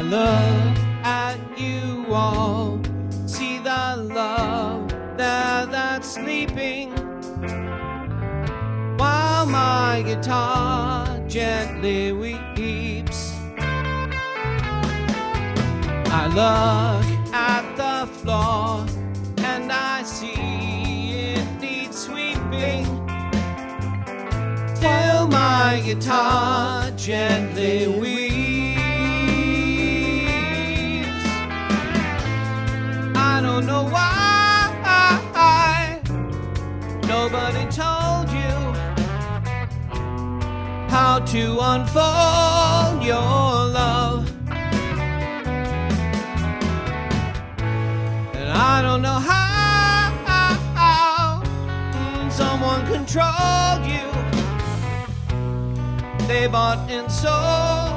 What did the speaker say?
look at you all, see the love there that's sleeping, while my guitar gently weeps. I look at the floor and I see it needs sweeping, till my guitar gently weeps. I don't know why nobody told you how to unfold your love. And I don't know how someone controlled you. They bought and sold